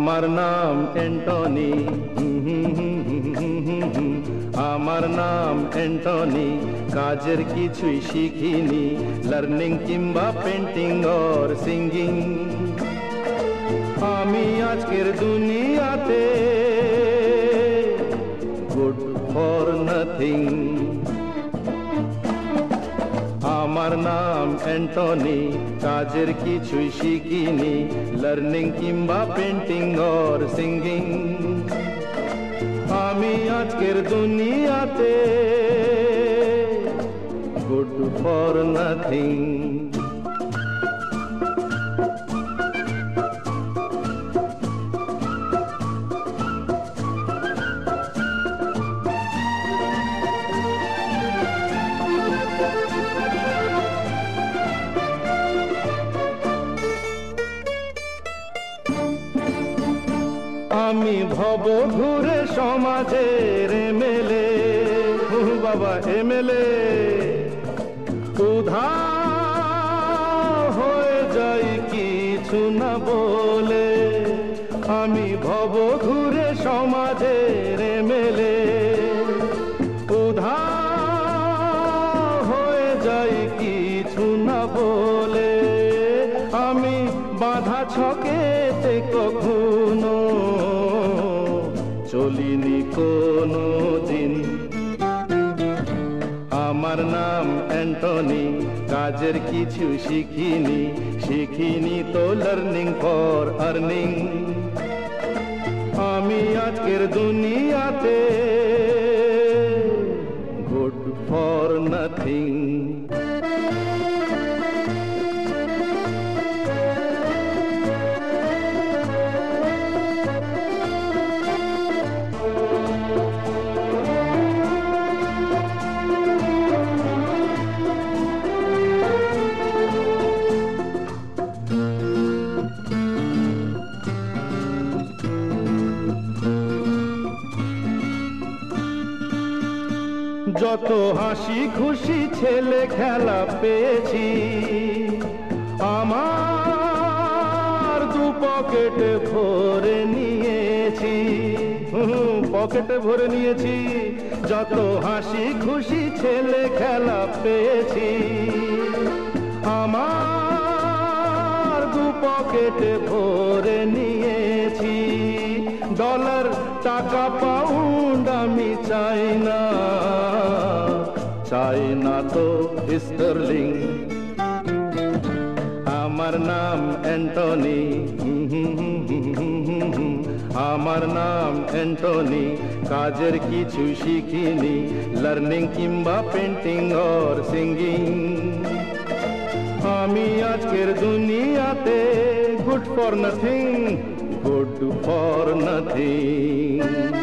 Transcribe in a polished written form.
আমার নাম অ্যান্টনি, আমার নাম অ্যান্টনি, কাজের কিছুই শিখিনি, লার্নিং কিংবা পেন্টিং অর সিঙ্গিং। আমি আজকের দুনিয়াতে গুড ফর নাথিং। আমার নাম অ্যান্টনি, কাজের কিছুই শিখিনি, লার্নিং কিংবা পেন্টিং অর সিঙ্গিং। আমি আজকের দুনিয়াতে গুড ফর নাথিং। আমি ভব ঘুরে সমাজের এমএলএ, বাবা এমএলএ, উধার হয়ে যাই কিছু না বলে। আমি ভব ঘুরে সমাজের এমএলএ, উধার হয়ে যাই কিছু না বলে। আমি বাধা ছকেতে কখনো চলিনি কোনো দিন। আমার নাম অ্যান্টনি, কাজের কিছু শিখিনি, শিখিনি তো লার্নিং ফর আর্নিং। আমি আজকের দুনিয়াতে গুড ফর নাথিং। যত হাসি খুশি ছেলে খেলা পেয়েছি, আমার দু পকেটে ভরে নিয়েছি, পকেটে ভরে নিয়েছি। যত হাসি খুশি ছেলে খেলা পেয়েছি, আমার দু পকেটে ভরে নিয়েছি। ডলার টাকা পাউন্ড আমি চাই না, চাই না তো স্টার্লিং। আমার নাম অ্যান্টনি, আমার নাম অ্যান্টনি, কাজের কিছু শিখিনি, লার্নিং কিংবা পেন্টিং অর সিঙ্গিং। আমি আজকের দুনিয়াতে good for nothing, good for nothing।